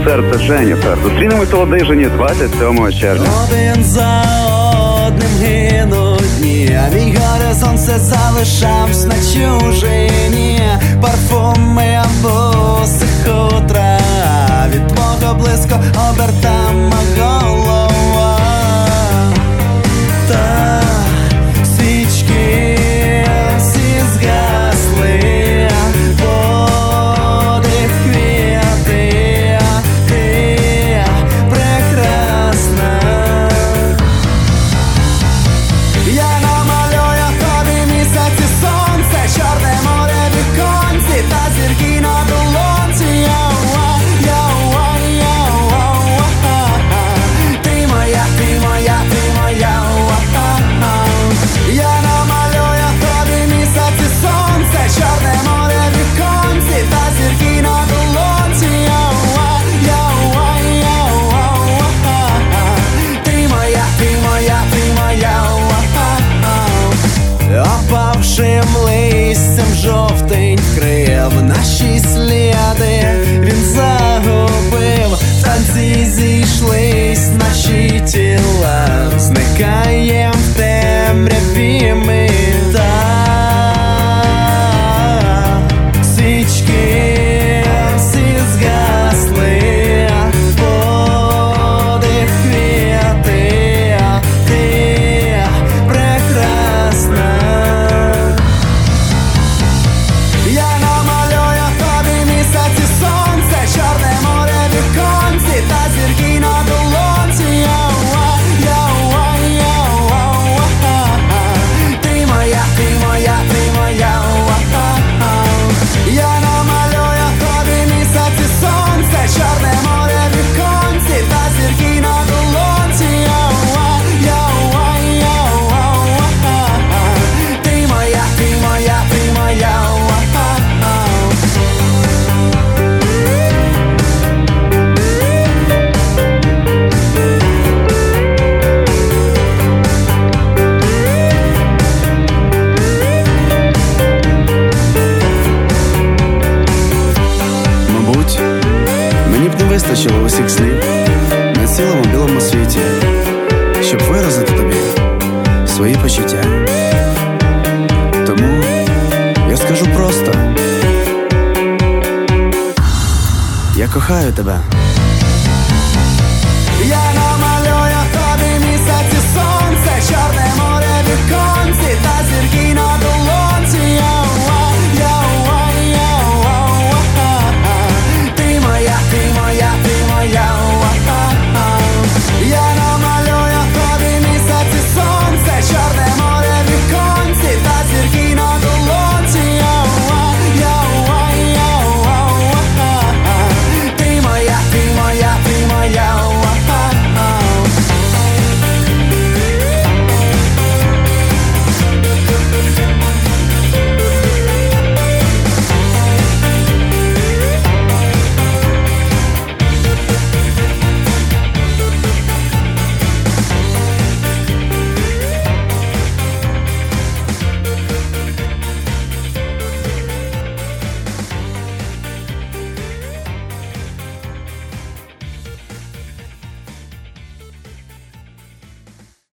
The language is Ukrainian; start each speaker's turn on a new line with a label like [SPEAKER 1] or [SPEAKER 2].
[SPEAKER 1] серце Дженніфер. Зустрінемося у Одижині 27 червня.
[SPEAKER 2] Один за одним гинуть дні, а мій горизонт все залишався на чужині. Парфуми босих у траві, твого близько обертама голова. Та свічки всі згасли, подих квіти, ти прекрасна. Я намалюю тобі місяці сонце, чорне море віконці та зірки на долонці. Ти моя, ти моя, ти моя. Я намалюю тобі місяці сонце, чорне море віконці та зірки на долонці. Ти моя, ти моя, ти моя. Опавшим листям жовтень вкрив наші сліди, він загубив, в танці зійшлись наші тіла, зникаєм в темряві ми. Свічки всі згасли, подих квіти, ти прекрасна. Я намалюю тобі місяці сонце, чорне море віконці та зірки на долонці. Ти моя, ти моя, ти моя. Я намалюю тобі місяці сонце, чорне море віконці та зірки на долонці. Ти моя, ти моя, ти моя.
[SPEAKER 3] Мабуть, мені б не вистачило усіх слів на цілому білому світі, щоб виразити тобі свої почуття. Тому я скажу просто: я кохаю тебе.